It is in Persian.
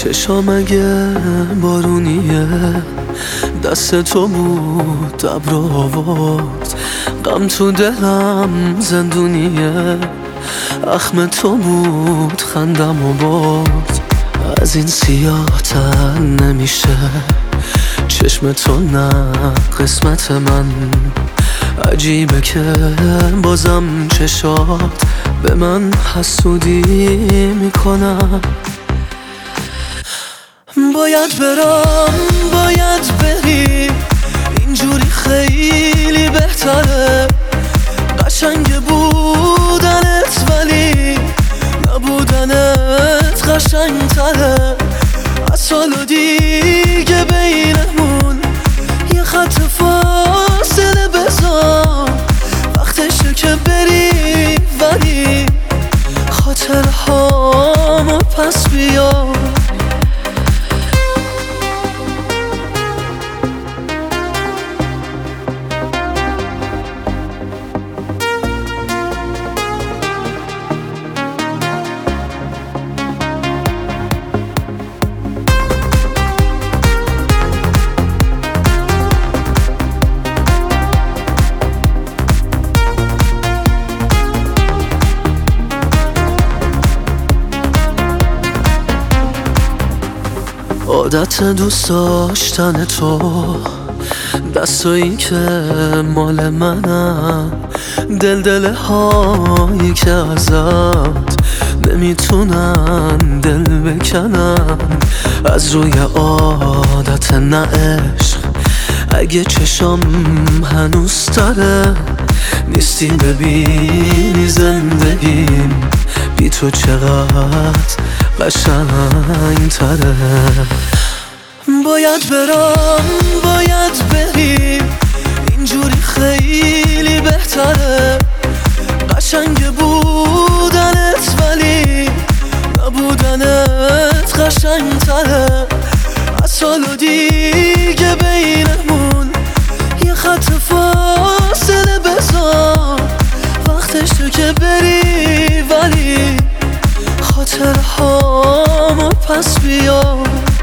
چشام اگه بارونیه دست تو بود ابر آورد، غم تو دلم زندونیه، اخم تو بود خندم و برد. از این سیاه تر نمیشه چشم تو، نه قسمت من. عجیبه که بازم چشات به من حسودی میکنن. باید برم، باید بری، اینجوری خیلی بهتره. قشنگ بودنت ولی نبودنت قشنگتره. از سال و دیگه بینمون یه خط فاصله بذار، وقتشه که بری ولی خاطرهامو پس بیار. عادت دوست داشتن تو، دستایی که مال منن، دل هایی که ازت نمیتونن دل بکنن. از روی عادت نه عشق، اگه چشم هنوز تره، نیستی ببینی زندگیم بی تو چقدر قشنگ تره. باید برم، باید بری، اینجوری خیلی بهتره. قشنگ بودنت ولی نبودنت قشنگتره. از سال و دیگه بینمون یه خط فاصله بذار، وقتشه که بری ولی خاطرهامو پس بیار.